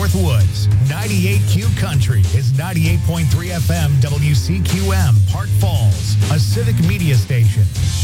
Northwoods. 98Q Country is 98.3 FM WCQM, Park Falls, a civic media station.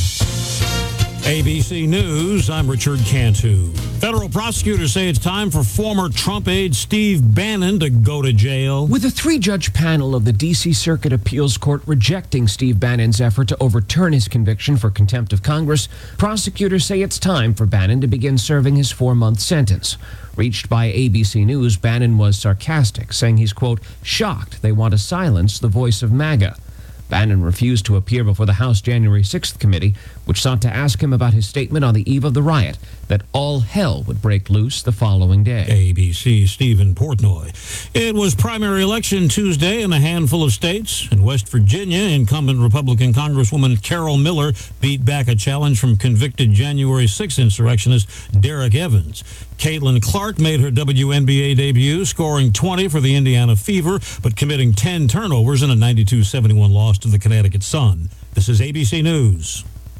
ABC News, I'm Richard Cantu. Federal prosecutors say it's time for former Trump aide Steve Bannon to go to jail. With a 3-judge panel of the D.C. Circuit Appeals Court rejecting Steve Bannon's effort to overturn his conviction for contempt of Congress, prosecutors say it's time for Bannon to begin serving his 4-month sentence. Reached by ABC News, Bannon was sarcastic, saying he's, quote, shocked they want to silence the voice of MAGA. Bannon refused to appear before the House January 6th committee, which sought to ask him about his statement on the eve of the riot that all hell would break loose the following day. ABC Stephen Portnoy. It was primary election Tuesday in a handful of states. In West Virginia, incumbent Republican Congresswoman Carol Miller beat back a challenge from convicted January 6th insurrectionist Derek Evans. Caitlin Clark made her WNBA debut, scoring 20 for the Indiana Fever, but committing 10 turnovers in a 92-71 loss to the Connecticut Sun. This is ABC News.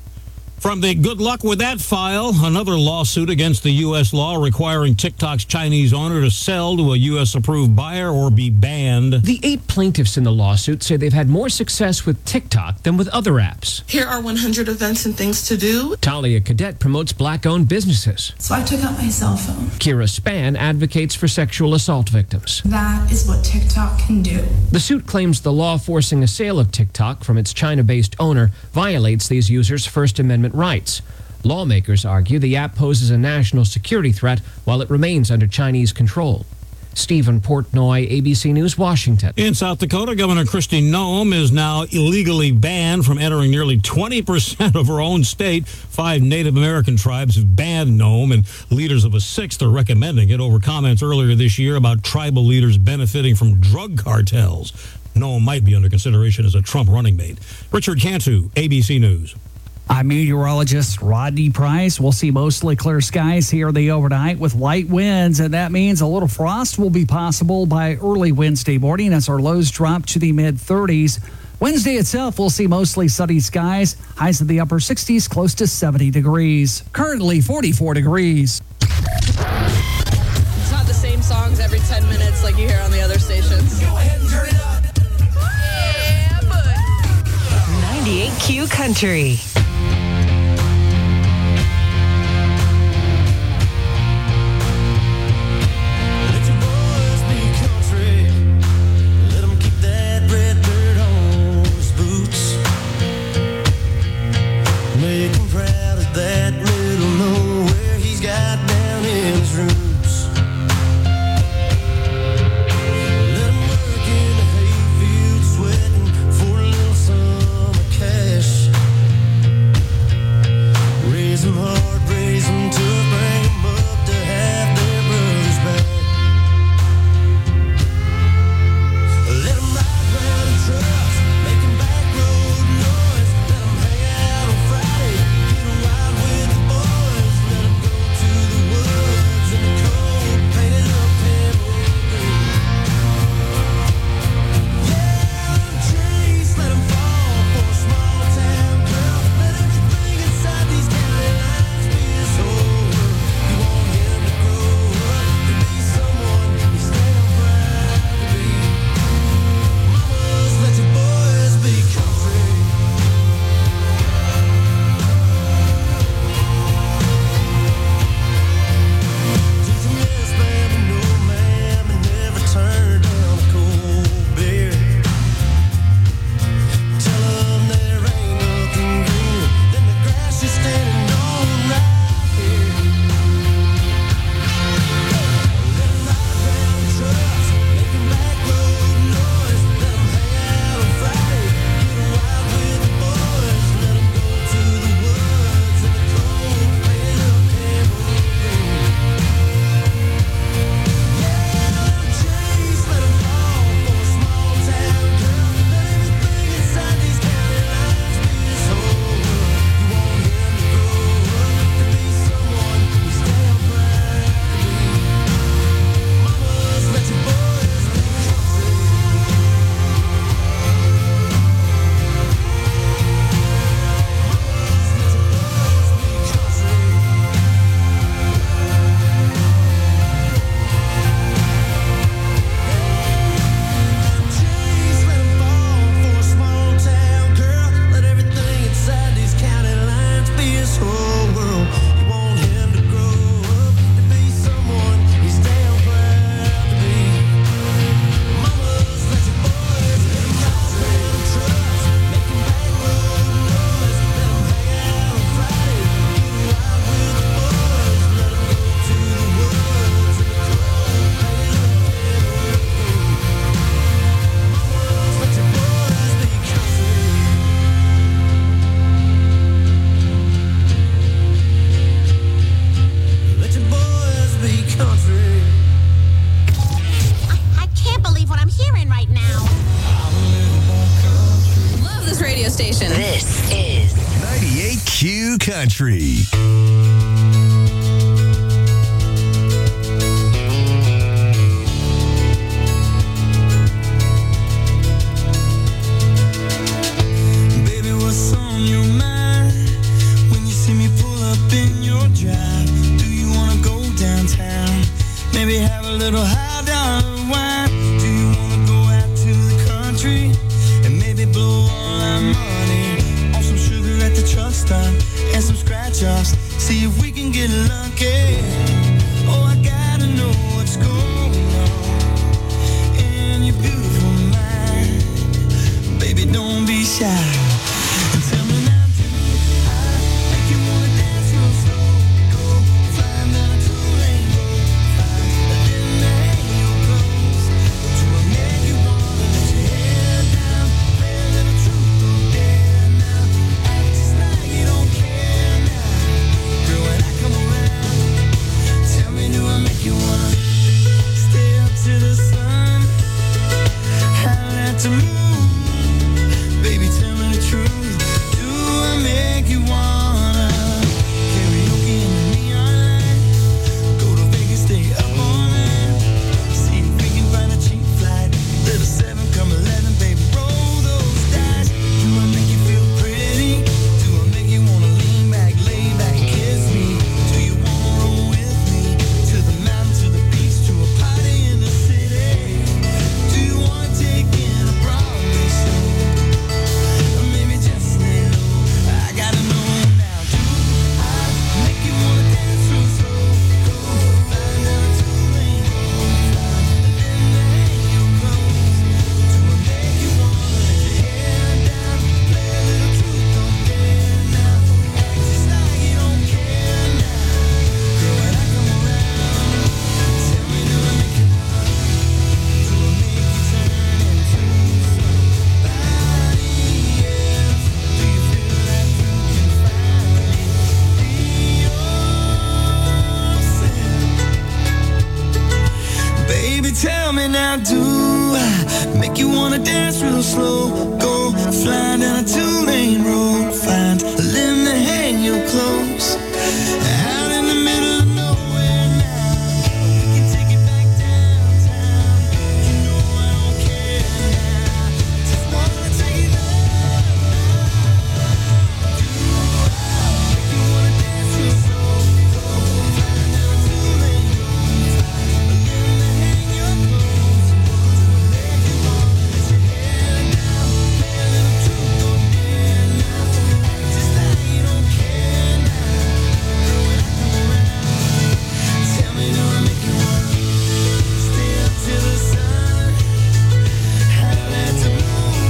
From the Good Luck With That file, another lawsuit against the U.S. law requiring TikTok's Chinese owner to sell to a U.S.-approved buyer or be banned. The 8 plaintiffs in the lawsuit say they've had more success with TikTok than with other apps. Here are 100 events and things to do. Talia Cadet promotes black-owned businesses. So I took out my cell phone. Kira Span advocates for sexual assault victims. That is what TikTok can do. The suit claims the law forcing a sale of TikTok from its China-based owner violates these users' First Amendment rights. Lawmakers argue the app poses a national security threat while it remains under Chinese control. Stephen Portnoy, ABC News, Washington. In South Dakota, Governor Kristi Noem is now illegally banned from entering nearly 20% of her own state. 5 Native American tribes have banned Noem, and leaders of a 6th are recommending it over comments earlier this year about tribal leaders benefiting from drug cartels. Noem might be under consideration as a Trump running mate. Richard Cantu, ABC News. I'm meteorologist Rodney Price. We'll see mostly clear skies here the overnight with light winds, and that means a little frost will be possible by early Wednesday morning as our lows drop to the mid-30s. Wednesday itself, we'll see mostly sunny skies, highs in the upper 60s, close to 70 degrees. Currently 44 degrees. It's not the same songs every 10 minutes like you hear on the other stations. Go ahead and turn it up. Yeah, but 98Q Country. 98Q Country. Baby, what's on your mind when you see me pull up in your drive? Do you wanna go downtown? Maybe have a little $100 wine. Do you wanna go out to the country and maybe blow all our money on some sugar at the truck stop and some scratch-offs? See if we can get lucky. Oh, I gotta know what's going on in your beautiful mind. Baby, don't be shy. And tell me now, do I make you wanna dance real slow? Go flying down a two-lane road, fine, and then hang your clothes. Do I make you wanna let your hair down, play a little truth or dare now? Act just like you don't care now. Girl, when I come around, tell me, do I make you wanna stay up to the sun, howl at the moon? Baby, tell me the truth. Do I make you wanna karaoke in the neon light? Go to Vegas, stay up all night. See if we can find a cheap flight. Little 7, come 11, baby, roll those dice. Do I make you feel pretty? Do I make you wanna lean back, lay back, and kiss me? Do you wanna roll with me to the mountain, to the beach, to a party in the city? Do you wanna take in a Broadway show? Or maybe just stay low. I gotta know now. Do I make you wanna dance real slow? Go flying down a two-lane road, fine, and then hang your clothes. Do I make you wanna let your hair down, play a little truth or dare now? Act just like you don't care now. Girl, when I come around, tell me, do I make you wanna? Do I make you turn into somebody else? Do you feel like you can finally be yourself? Baby, tell me now, do I make you wanna dance real slow? Go flying down a two-lane road, find a limb to hang your clothes. Out in the middle of nowhere now, we can take it back downtown. You know I don't care now, just wanna take it up. Do I make you wanna dance real slow? Go flying down a two-lane road, find a limb to hang your clothes. Do I make you wanna let your hair down, play a little truth or dare now? Act just like you don't care now. Girl, when I come around, tell me, do I make you wanna stay up till the sun, howl at the moon?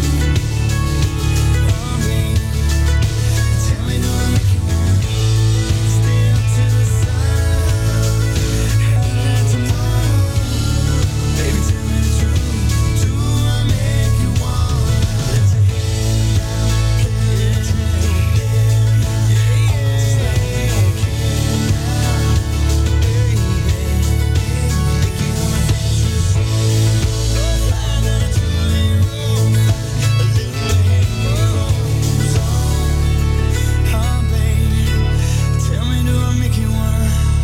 Oh, baby, tell me, do I make you wanna stay up till the sun, howl at the moon? Baby, tell me the truth. Do I make you wanna let your hair down, play a little truth or dare now? Just like you don't care now, baby. Make you wanna dance real slow. Go flying down a two-lane road, a little hang your clothes on. Oh, baby, tell me, do I make you wanna?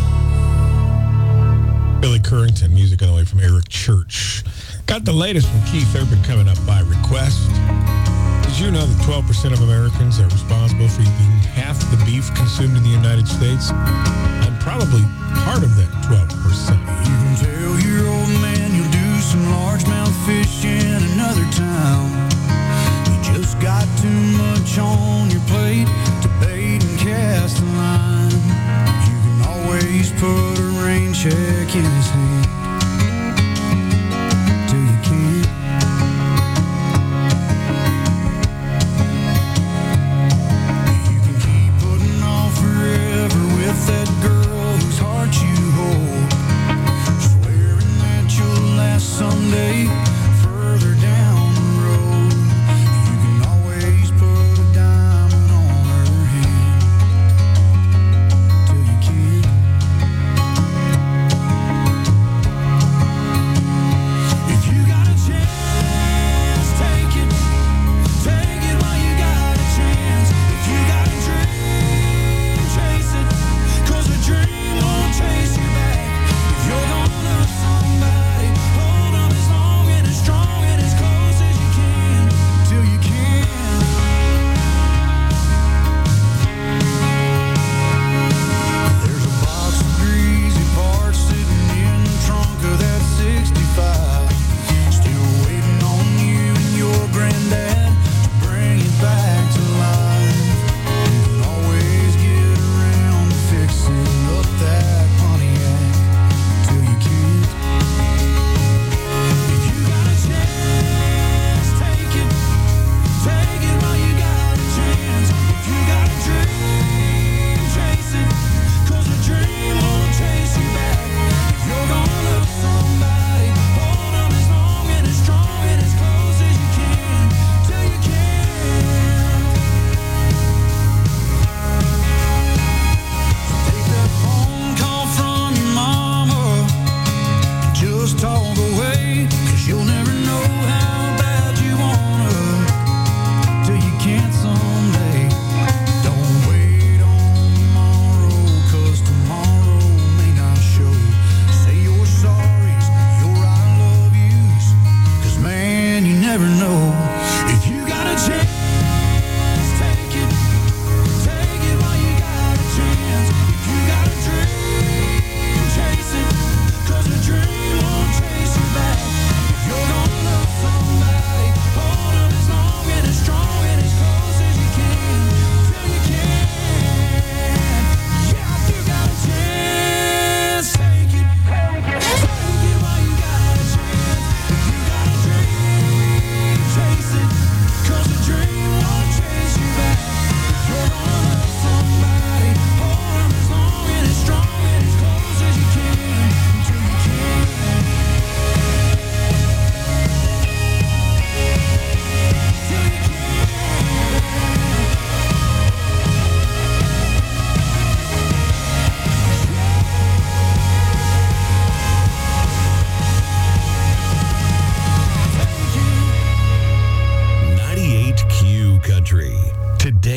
Billy Currington, music on the way from Eric Church. Got the latest from Keith Urban coming up by request. Did you know that 12% of Americans are responsible for eating half the beef consumed in the United States? I'm probably part of that 12%. You can tell your old man you'll do some largemouth fish in another town. You just got too much on your plate to bait and cast a line. You can always put a rain check in his hand till you can't. You can keep putting off forever with that girl whose heart you hold, swearing that you'll last someday further down the road. You can always put a diamond on her hand till you can't.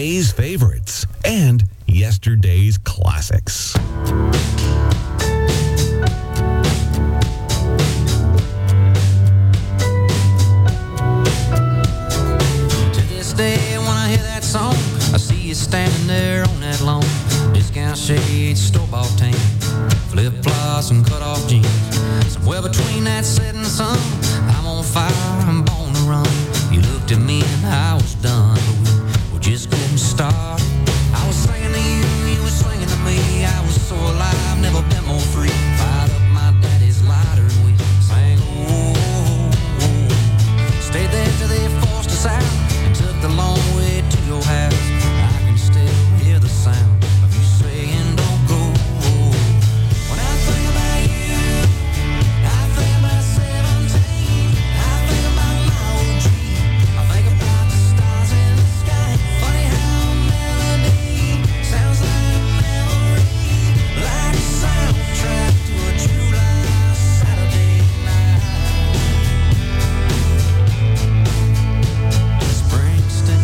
today's favorites, and yesterday's classics. To this day, when I hear that song, I see you standing there on that lawn. Discount shades, store-bought tan, flip-flops and cut-off jeans. Somewhere between that setting sun, I'm on fire, I'm born to run. You looked at me and I was done, but we just couldn't start. I was singing to you, you were singing to me. I was so alive, never been more free. Fired up my daddy's lighter and we sang, oh, oh, oh. Stayed there till they forced us out and took the long way to your house. I can still hear the sound of you saying, don't go. When I think about you, I think about 17. I think about my old dream. I think about the stars in the sky. Funny how a melody sounds like a memory, like a soundtrack to a July Saturday night. Springsteen.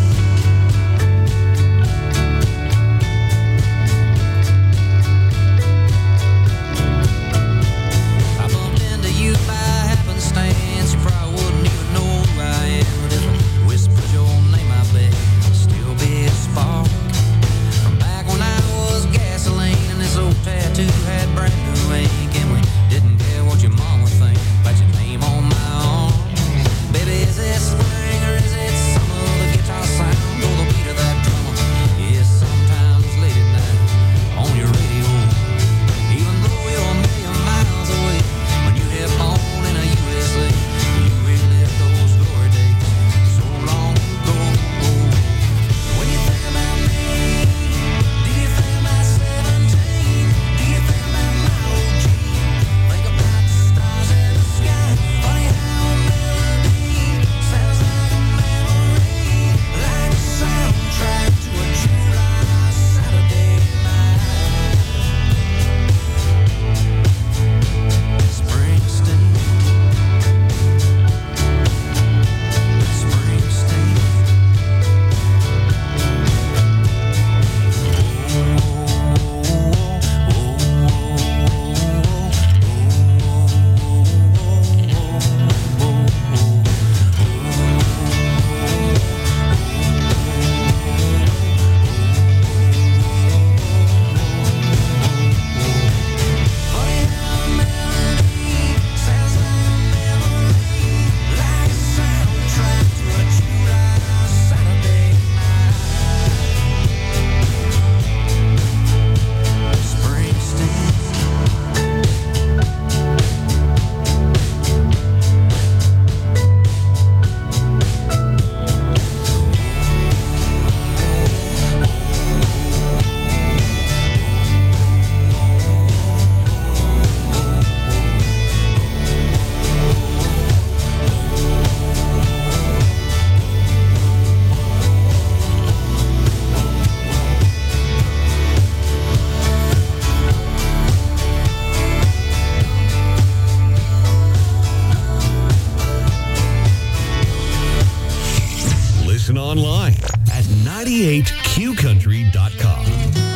I bumped into you by happenstance. You probably wouldn't even know who I am, but if I whispered your name, I bet it'd still be a spark. From back when I was gasoline and this old tattoo had brand new ink, and we didn't care what your mom would think about your name on my arm. Baby, is it spring or is it summer? The guitar sound or the beat of that drummer? Yes, sometimes late at night on your radio. Even though you're a million miles away, when you hit home in a USA, you relive those glory days so long ago. When you think about me, do you think about 17? Do you think about my old dream? Think about the stars in the sky. Funny how a melody sounds like a memory, like a soundtrack to a July Saturday night. Springsteen. Funny how a melody sounds like a memory, like a soundtrack to a July Saturday night. Springsteen. Listen online at 98qcountry.com.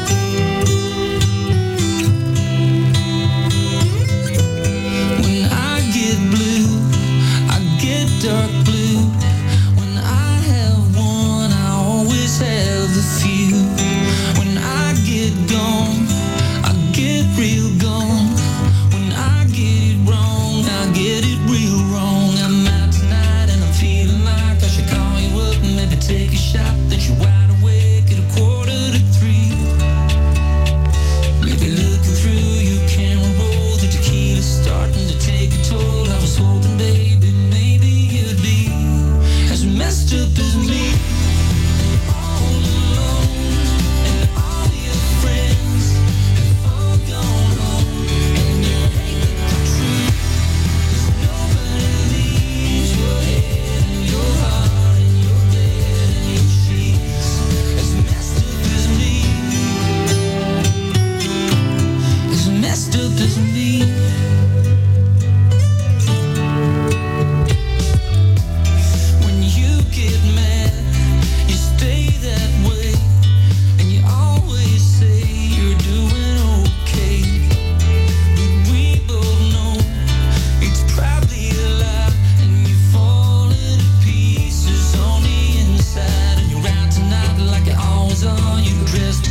When I get blue, I get dark blue. When I have one, I always have a few. When I get gone, I get real gone. When I get it wrong, I get it real wrong. I'm out tonight and I'm feeling like I should call you up and maybe take a shot. That you're wide awake at 2:45.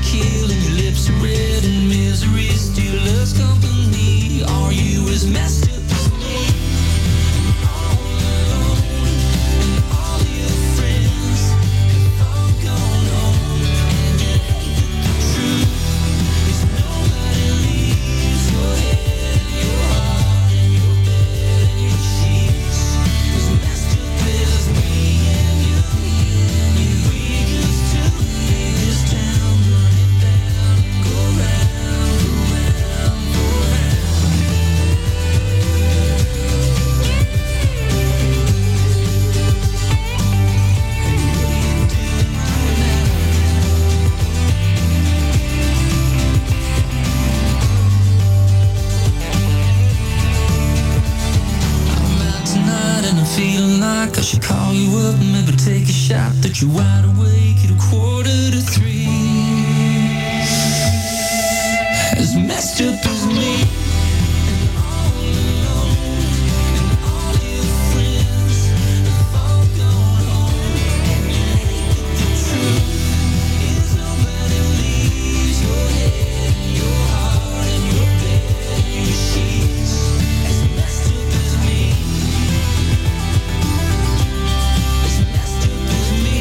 kill and your lips are red and misery still loves company. Are you as messed up as me? All alone, and all your friends have all gone home. And you hate that the truth is nobody leaves your head, your heart, and your bed and your sheets. As messed up as me and you. We used to leave this town, run it down, go round, go round, go round. Hey, what are you doing right now? I'm out tonight and I'm feeling like I should call you up and maybe take a shot that you're wide awake at 2:45. As messed up as me. And all alone, and all your friends have all gone home. And you hate that the truth is nobody leaves your head, your heart, and your bed, and your sheets. As messed up as me. As messed up as me.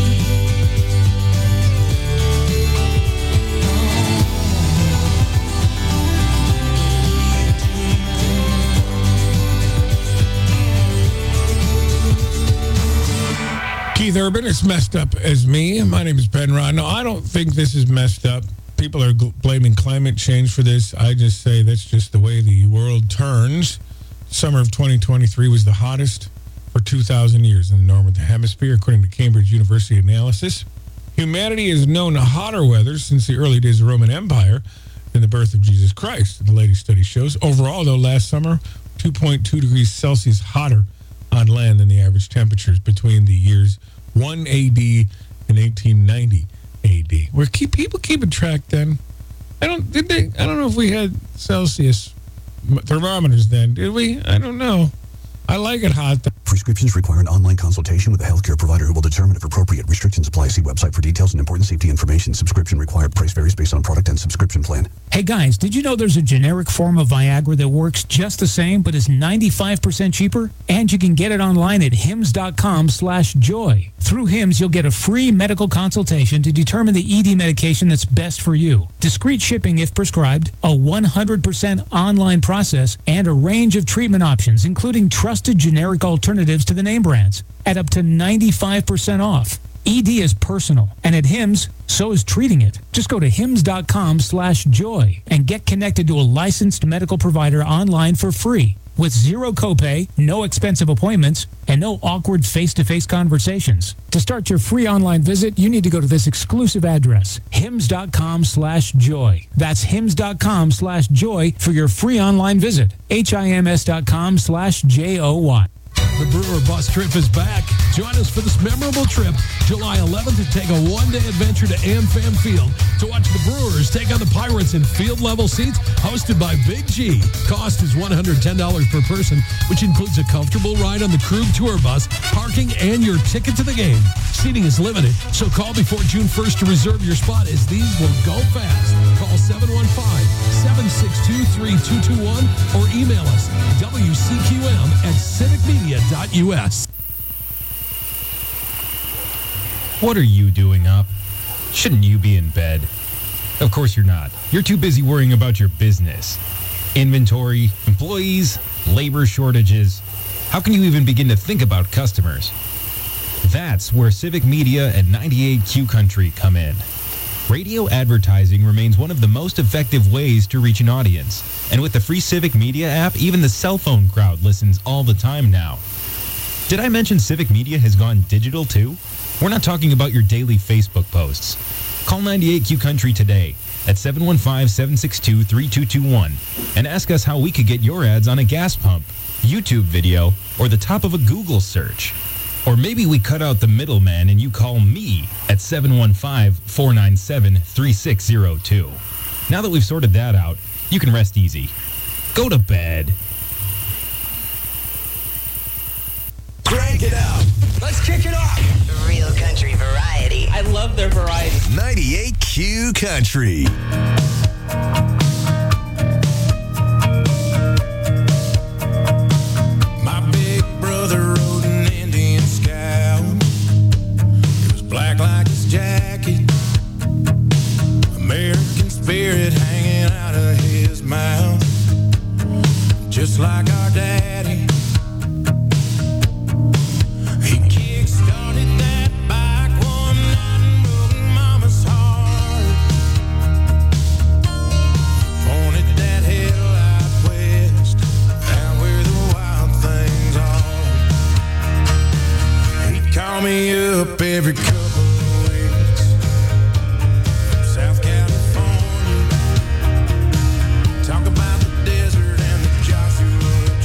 Keith Urban, it's messed up as me. My name is Ben Rod. No, I don't think this is messed up. People are blaming climate change for this. I just say that's just the way the world turns. Summer of 2023 was the hottest for 2,000 years in the Northern Hemisphere, according to Cambridge University analysis. Humanity has known hotter weather since the early days of the Roman Empire and the birth of Jesus Christ, the latest study shows. Overall, though, last summer, 2.2 degrees Celsius hotter on land than the average temperatures between the years 1 AD and 1890 AD. Were people keeping track then? I don't know if we had Celsius thermometers then, did we? I don't know. I like it hot. Prescriptions require an online consultation with a healthcare provider who will determine if appropriate. Restrictions apply. See website for details and important safety information. Subscription required. Price varies based on product and subscription plan. Hey guys, did you know there's a generic form of Viagra that works just the same but is 95% cheaper? And you can get it online at hims.com/joy. Through Hims, you'll get a free medical consultation to determine the ED medication that's best for you. Discreet shipping if prescribed, a 100% online process, and a range of treatment options, including trusted generic alternatives to the name brands, at up to 95% off. ED is personal, and at Hims, so is treating it. Just go to hims.com/joy and get connected to a licensed medical provider online for free, with zero copay, no expensive appointments, and no awkward face-to-face conversations. To start your free online visit, you need to go to this exclusive address, hims.com/joy. That's hims.com/joy for your free online visit. hims.com/joy. The Brewer Bus Trip is back. Join us for this memorable trip, July 11th, to take a one-day adventure to AmFam Field to watch the Brewers take on the Pirates in field-level seats hosted by Big G. Cost is $110 per person, which includes a comfortable ride on the Krug Tour Bus, parking, and your ticket to the game. Seating is limited, so call before June 1st to reserve your spot, as these will go fast. Call 715-762-3221 or email us wcqm@civicmedia.us. What are you doing up? Shouldn't you be in bed? Of course you're not. You're too busy worrying about your business. Inventory, employees, labor shortages. How can you even begin to think about customers? That's where Civic Media and 98Q Country come in. Radio advertising remains one of the most effective ways to reach an audience. And with the free Civic Media app, even the cell phone crowd listens all the time now. Did I mention Civic Media has gone digital too? We're not talking about your daily Facebook posts. Call 98Q Country today at 715-762-3221 and ask us how we could get your ads on a gas pump, YouTube video, or the top of a Google search. Or maybe we cut out the middleman and you call me at 715-497-3602. Now that we've sorted that out, you can rest easy. Go to bed. Crank it up. Let's kick it off. Real country variety. I love their variety. 98 98Q Country. My big brother rode an Indian Scout. It was black like his jacket. American spirit hanging out of his mouth. Just like our daddy. He kick-started that bike one night and broke mama's heart. Pointed that headlight west, out where the wild things are. He'd call me up every couple of weeks from South California. Talk about the desert and the Joshua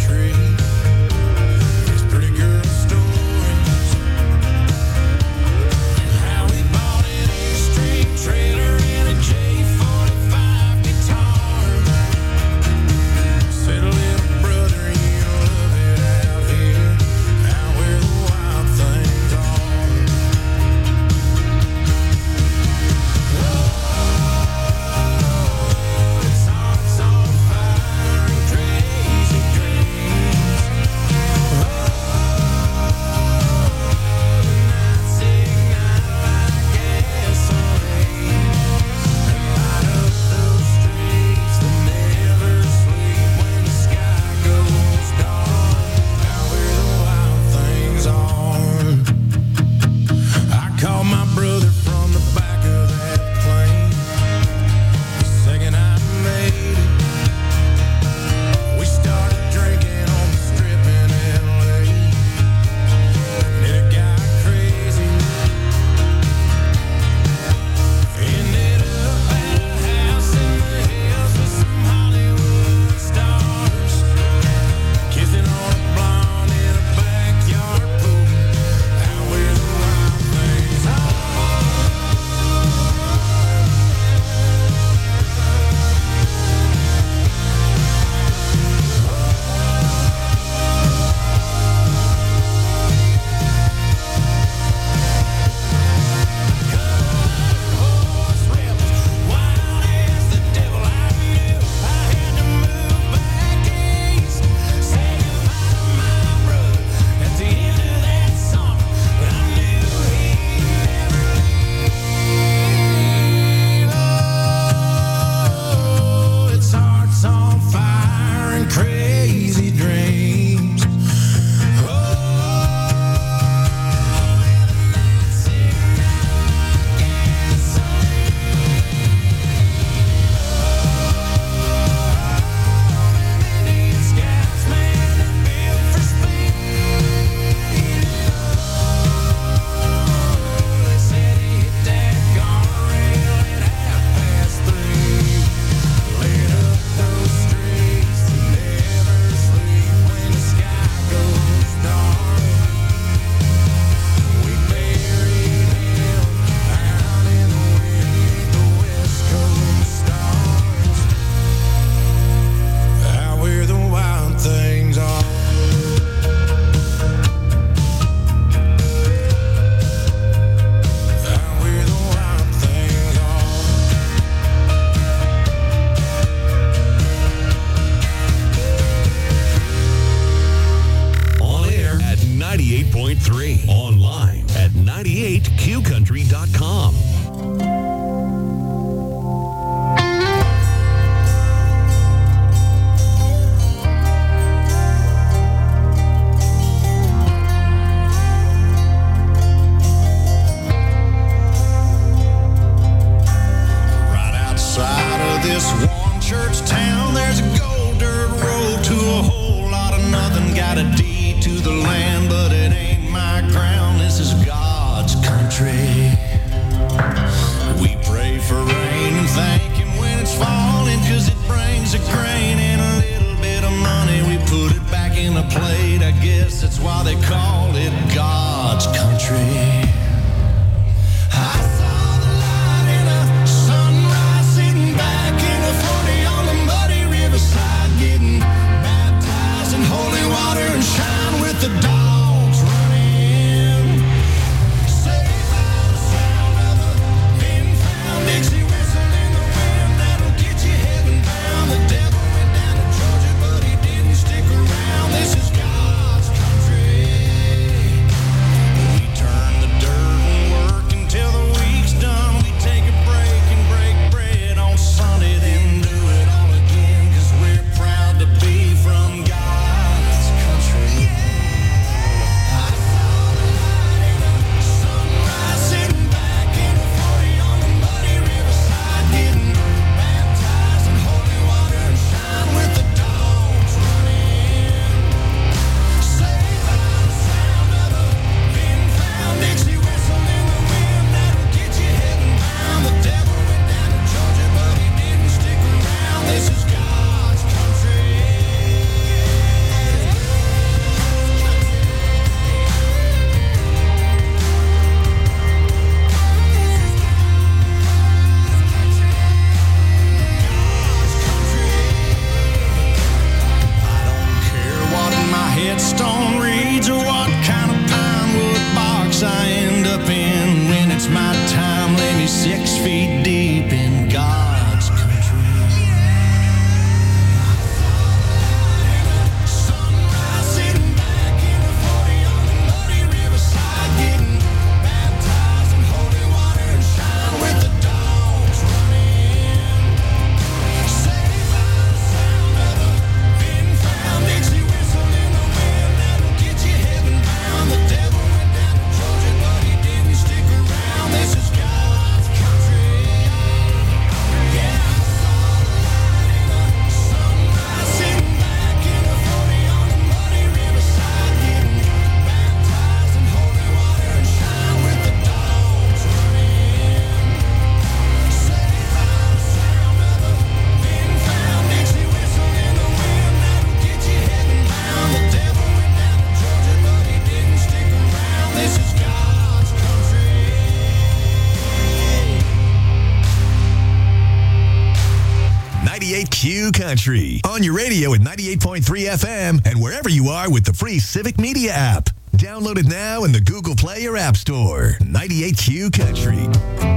98Q Country. On your radio at 98.3 FM and wherever you are with the free Civic Media app. Download it now in the Google Play or App Store. 98Q Country.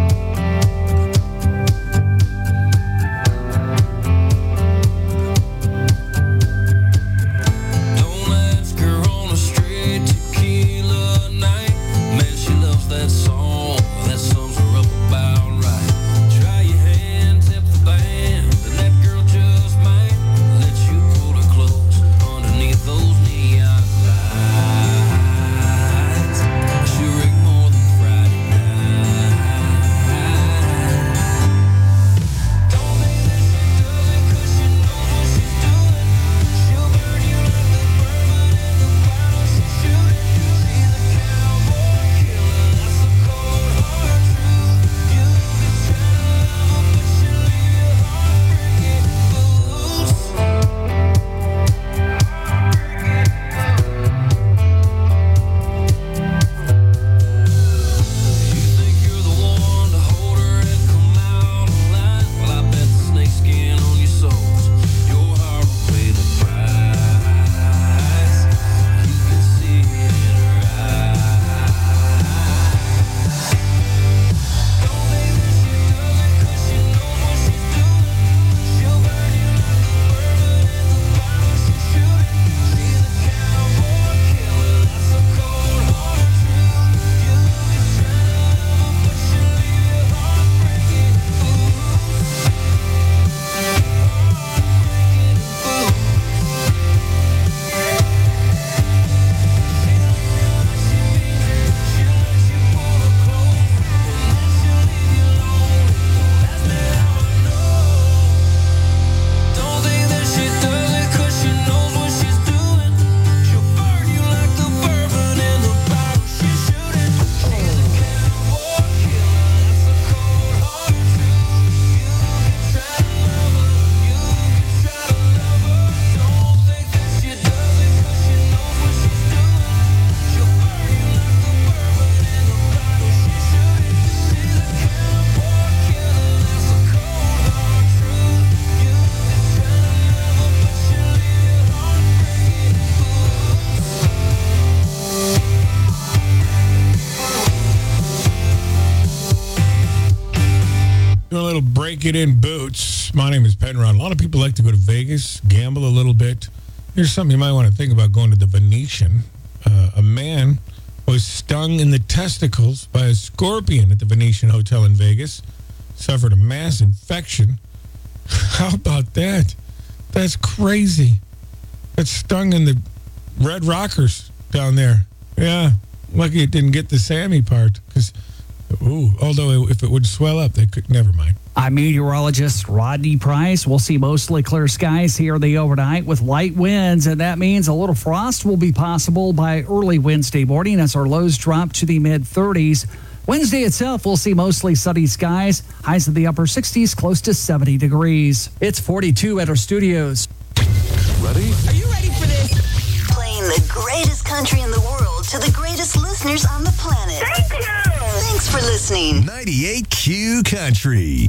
Break It In Boots. My name is Penrod. A lot of people like to go to Vegas, gamble a little bit. Here's something you might want to think about going to the Venetian. A man was stung in the testicles by a scorpion at the Venetian Hotel in Vegas. Suffered a mass infection. How about that? That's crazy. Got stung in the Red Rockers down there. Yeah. Lucky it didn't get the Sammy part. Because, although if it would swell up, they could. Never mind. I'm meteorologist Rodney Price. We'll see mostly clear skies here the overnight with light winds, and that means a little frost will be possible by early Wednesday morning as our lows drop to the mid-30s. Wednesday itself, we'll see mostly sunny skies, highs in the upper 60s, close to 70 degrees. It's 42 at our studios. Ready? Are you ready for this? Playing the greatest country in the world to the greatest listeners on the planet. Thank you. Thanks for listening. 98Q Country.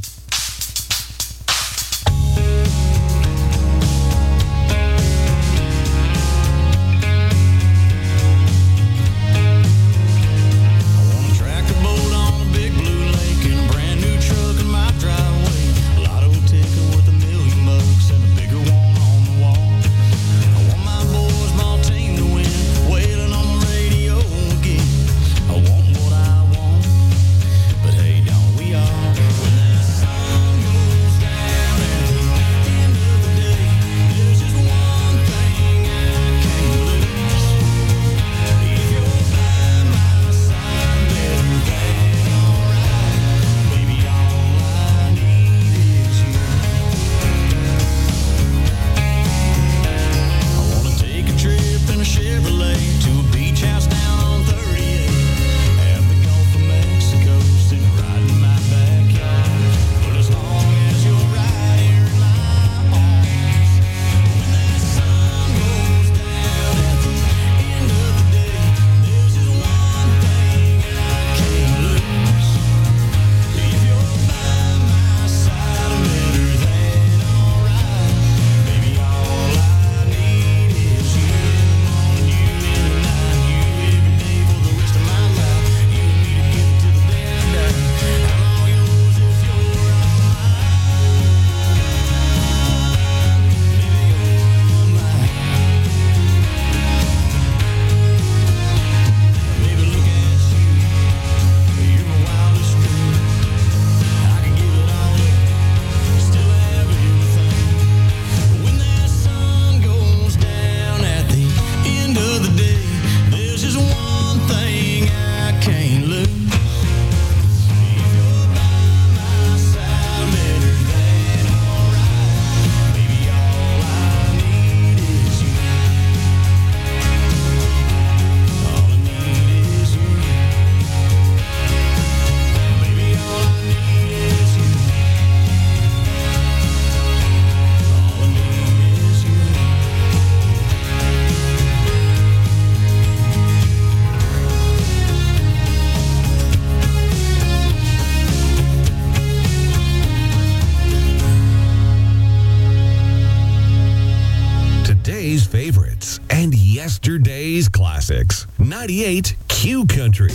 But hey, don't we all? When that sun Yesterday's classics. 98 Q Country.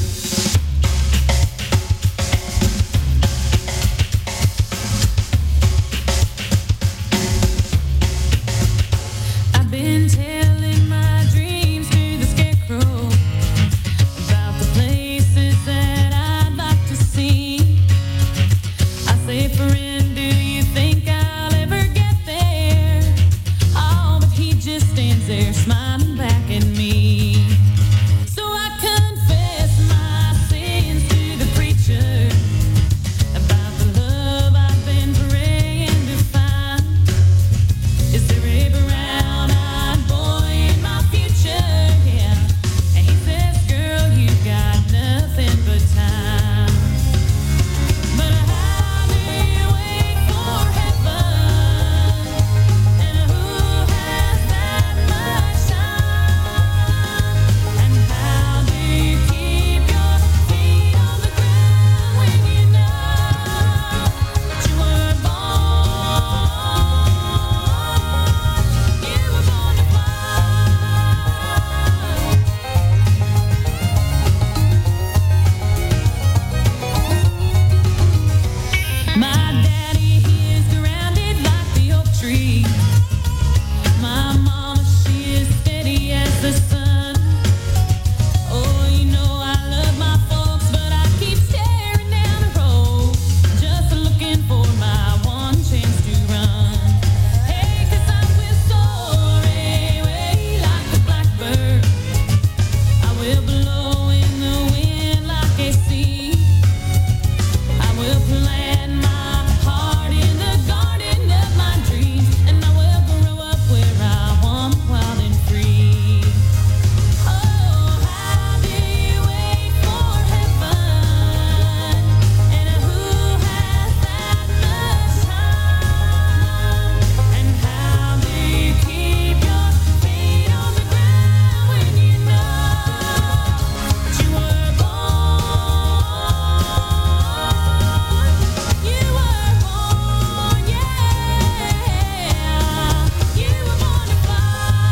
I've been telling my dreams to the scarecrow about the places that I'd like to see. I say, friend, do you think I'll ever get there? Oh, but he just stands there smiling back at me. So I confess my sins to the preacher about the love I've been praying to find. Is there a brown-eyed boy in my future? Yeah. And he says, girl, you got nothing but time. But how do you wait for heaven? And who has that much time? And how do you keep your feet on the ground when you know that you were born? You were born to fly. My daddy, he is grounded like the oak tree. My mama, she is steady as the sun. Oh, you know I love my folks, but I keep staring down the road, just looking for my one chance to run. Hey, 'cause I will soar away like a blackbird. I will blow in the wind like a sea. I will plant my heart in the garden of my dreams, and I will grow up where I want, wild and free. Oh, how do you wait for heaven? And who has that much time? And how do you keep your feet on the ground when you know that you were born? You were born, yeah. You were born to fly.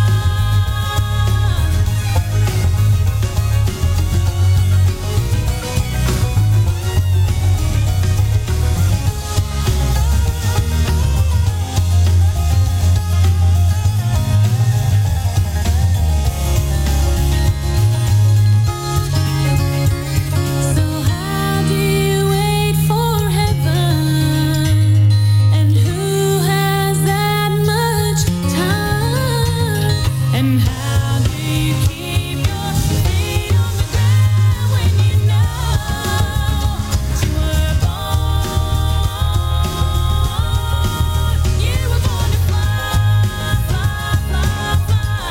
So how do you wait for heaven? And who has that much time? And how do you keep your feet on the ground when you know that you were born? You were born to fly, fly, fly, fly.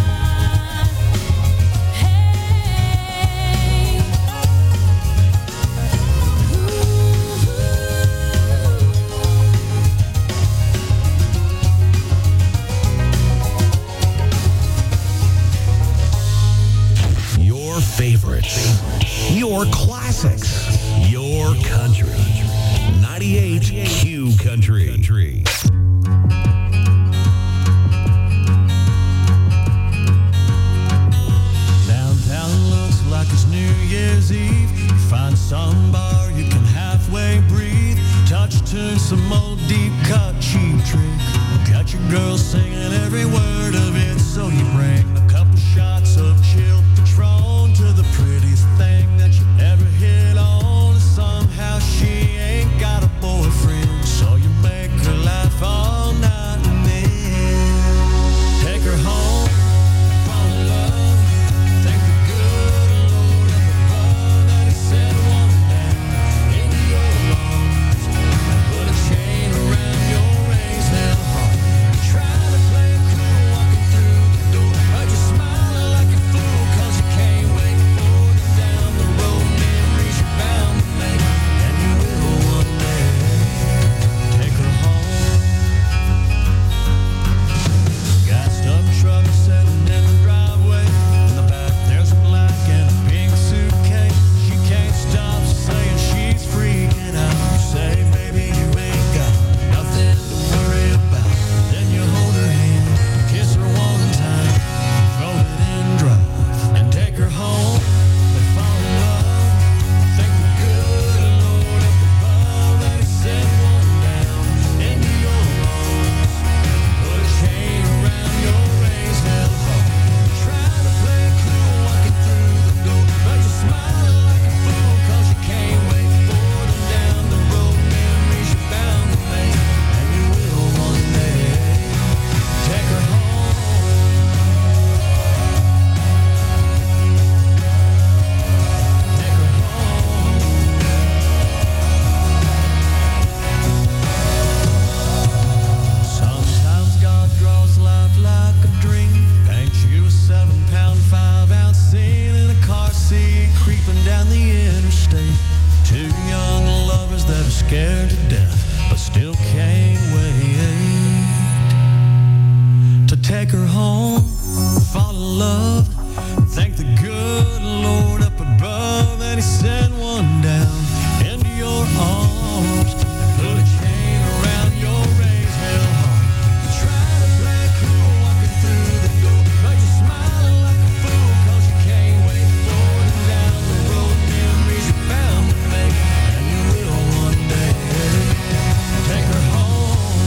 Your favorites. Your classics. Your country. 98 Q Country. Downtown looks like it's New Year's Eve. You find some bar you can halfway breathe. Touch to some old deep cut cheap trick. Got your girl singing every word of it. So you bring a couple shots of chilled Patron to the prettiest thing that you ever hit on. Somehow she ain't got a boyfriend, so you make her laugh all night and then take her home, fall in love. Thank the good Lord up above that He said one down into your lungs. Put a chain around your raised down heart. Try to play it cool walking through the door, but you're smiling like a fool 'cause you take her home, fall in love, thank the good Lord up above, and he sent one down into your arms, put a chain around your raised hell heart. You try to play cool walking through the door, but you're smiling like a fool, cause you can't wait forward and down the road. Memories you're bound to make, and you will one day. Take her home.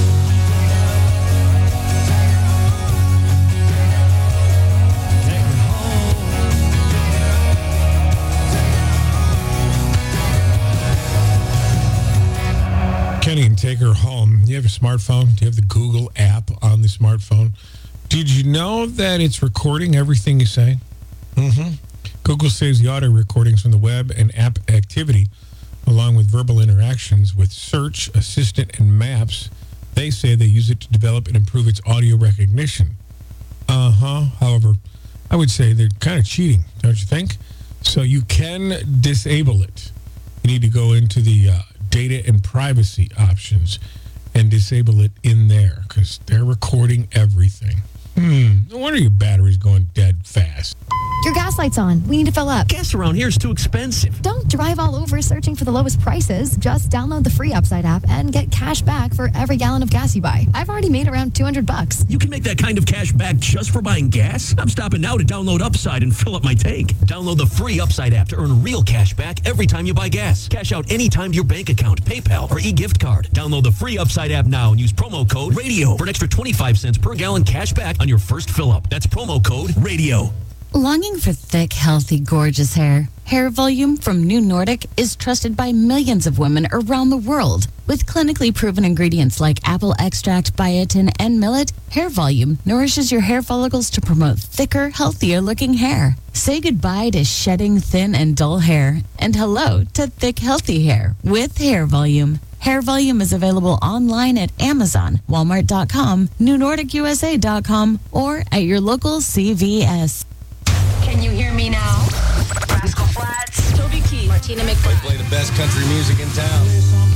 Kenny and Take Her Home. Do you have a smartphone? Do you have the Google app on the smartphone? Did you know that it's recording everything you say? Mm-hmm. Google saves the audio recordings from the web and app activity, along with verbal interactions with Search, Assistant, and Maps. They say they use it to develop and improve its audio recognition. However, I would say they're kind of cheating, don't you think? So you can disable it. You need to go into the data and privacy options and disable it in there because they're recording everything. No wonder your battery's going dead fast. Your gas light's on. We need to fill up. Gas around here is too expensive. Don't drive all over searching for the lowest prices. Just download the free Upside app and get cash back for every gallon of gas you buy. I've already made around $200. You can make that kind of cash back just for buying gas? I'm stopping now to download Upside and fill up my tank. Download the free Upside app to earn real cash back every time you buy gas. Cash out anytime to your bank account, PayPal, or e-gift card. Download the free Upside app now and use promo code RADIO for an extra 25 cents per gallon cash back on your first fill up. That's promo code RADIO. Longing for thick, healthy, gorgeous hair? Hair Volume from New Nordic is trusted by millions of women around the world. With clinically proven ingredients like apple extract, biotin, and millet, Hair Volume nourishes your hair follicles to promote thicker, healthier looking hair. Say goodbye to shedding thin and dull hair and hello to thick, healthy hair with Hair Volume. Hair Volume is available online at Amazon, Walmart.com, NewNordicUSA.com, or at your local CVS. Can you hear me now? Rascal Flatts, Toby Keith, Martina McFly. Play the best country music in town.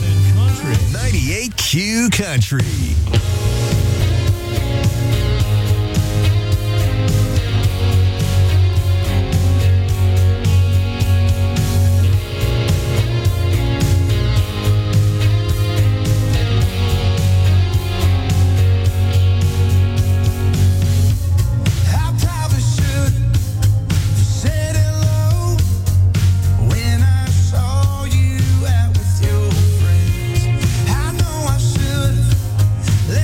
98Q Country. Let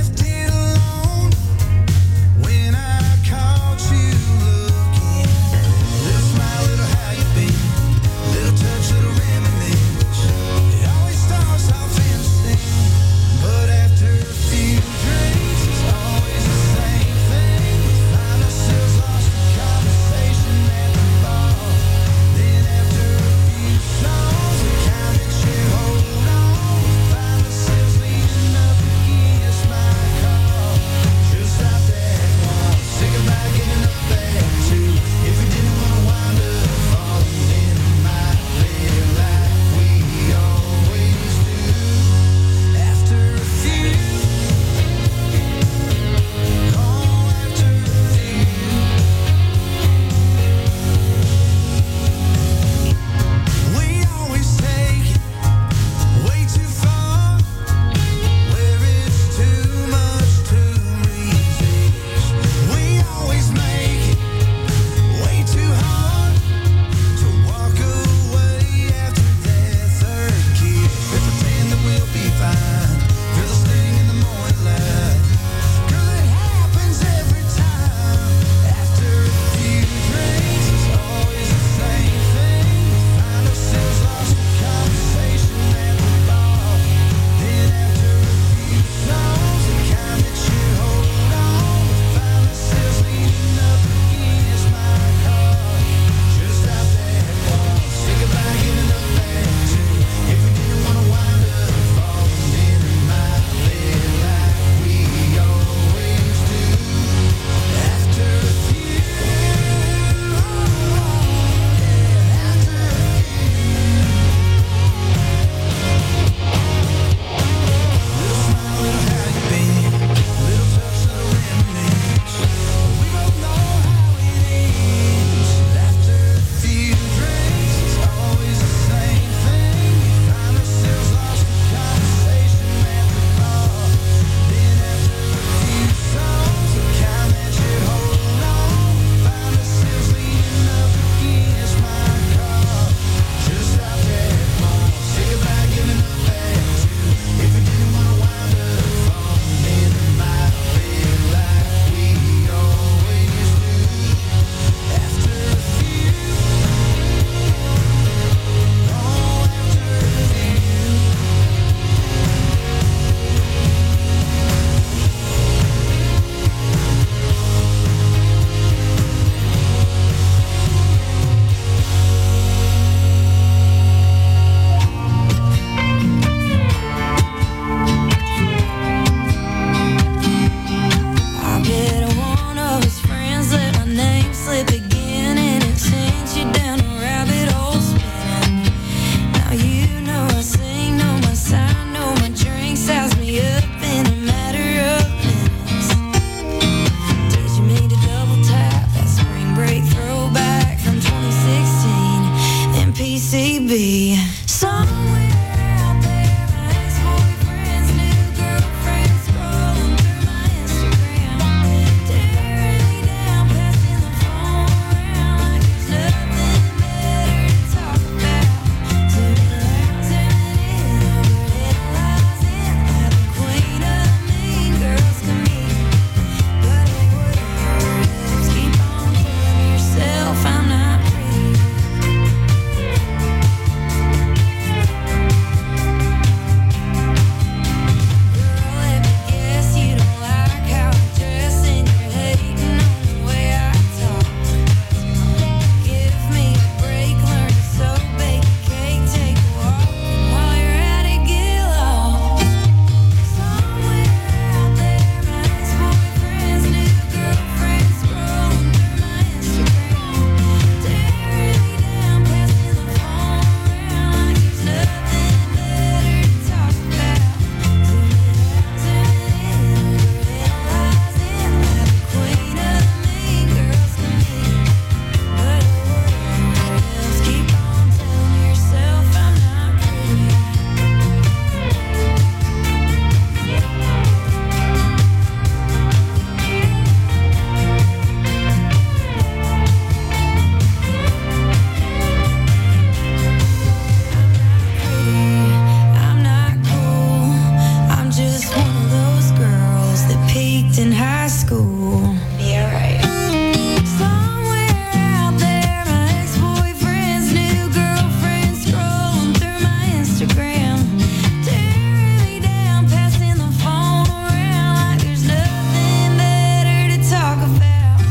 left in high school. Yeah, right. Somewhere out there, my ex-boyfriend's new girlfriend scrolling through my Instagram, tearing me down, passing the phone around like there's nothing better to talk about.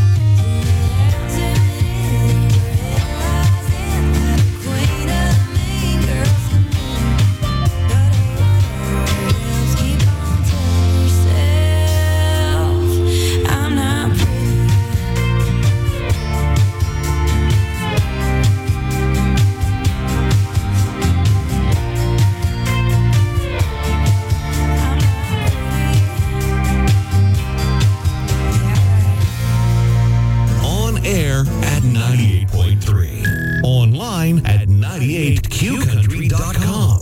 Air at 98.3. Online at 98qcountry.com.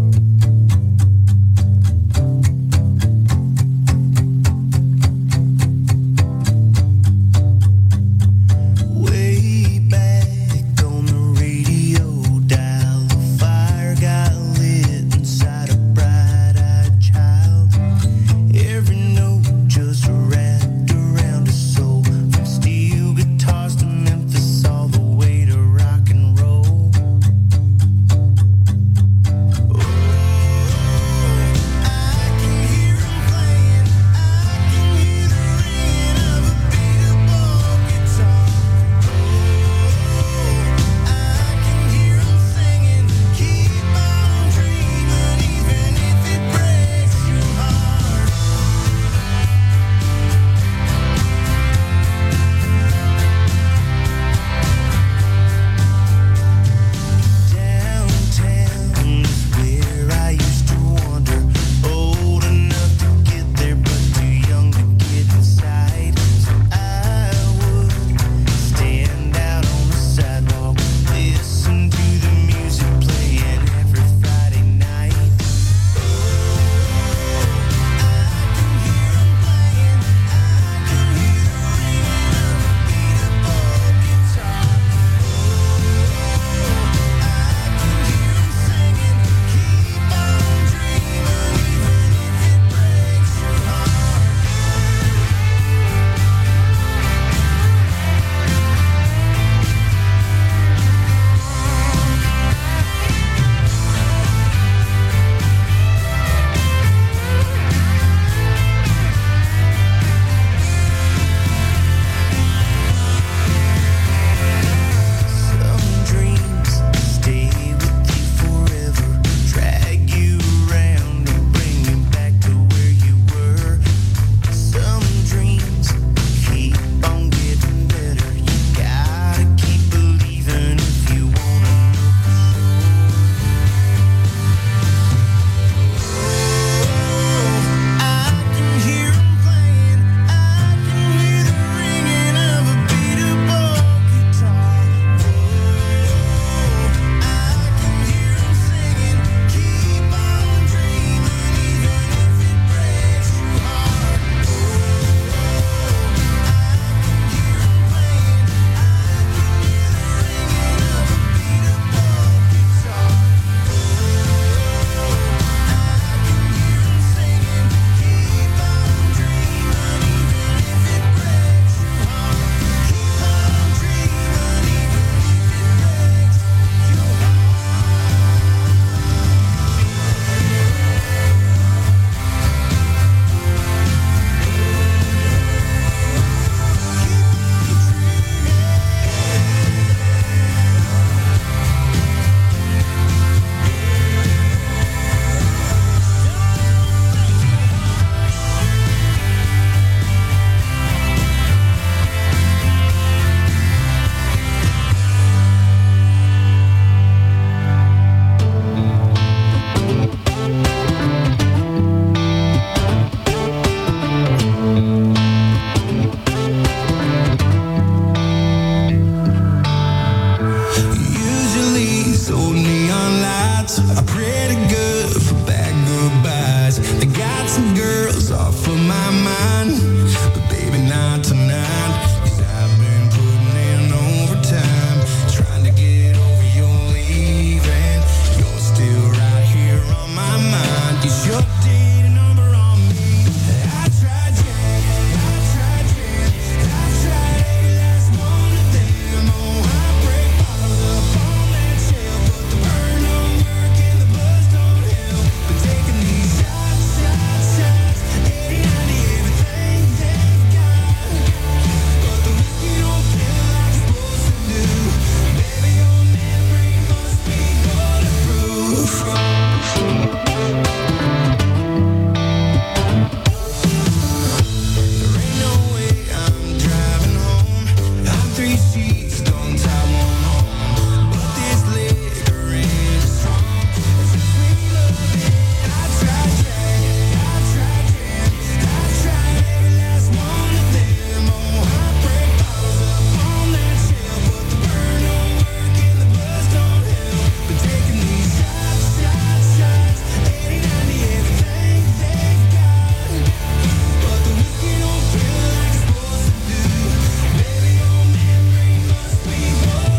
Way back on the radio dial, the fire got lit inside a bright-eyed child. Every note just wrapped around a soul, from steel guitars to Memphis, all the way to rock and roll.